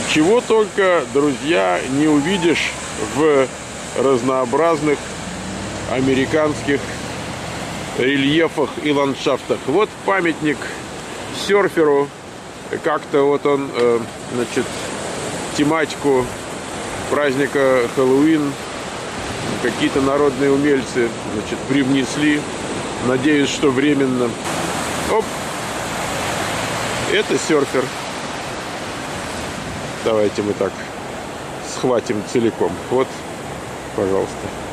Чего только, друзья, не увидишь в разнообразных американских рельефах и ландшафтах. Вот памятник серферу. Как-то вот он, значит, тематику праздника Хэллоуин какие-то народные умельцы, значит, привнесли. Надеюсь, что временно. Оп! Это серфер. Давайте мы так схватим целиком. Вот, пожалуйста.